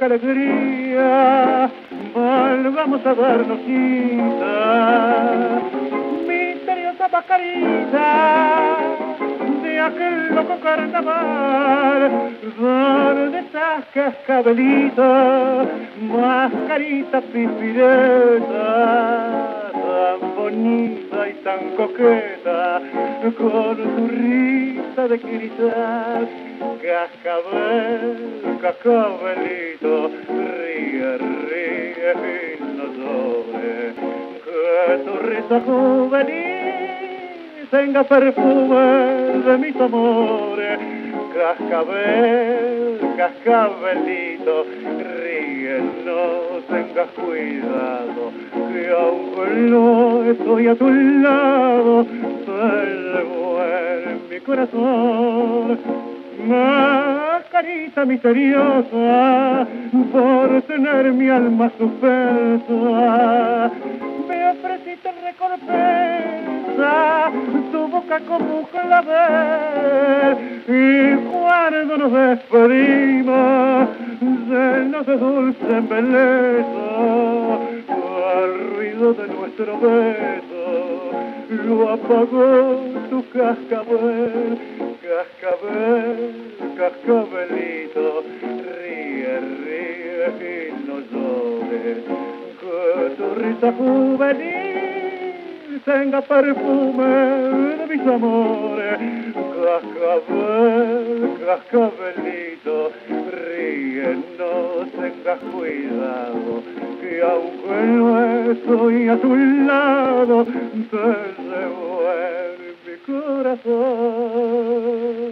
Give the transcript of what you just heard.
qué alegría, volvamos a darnos cita, misteriosa pajarita de aquel loco carnaval, donde estás cascabelito, mascarita pipireta, tan bonita y tan coqueta, con tu risa de cristal. Cascabel, cascabelito, ríe, ríe y no llores, que tu risa juvenil tenga perfume de mis amores. Cascabel, cascabelito, ríe, no tengas cuidado, que aunque no estoy a tu lado, te llevo en mi corazón. Mascarita misteriosa, por tener mi alma suspensa, me ofreciste recompensa, tu boca como un clavel, y cuando nos despedimos, llenos de dulce embeleso, al ruido de nuestro beso, lo apagó tu cascabel. Cascabel, cascabelito, ríe, ríe y no llores, que tu risa juvenil tenga perfume de mis amores. Cascabel, cascabelito, ríe, no tengas cuidado, que aunque no estoy a tu lado, te llevo en mi corazón.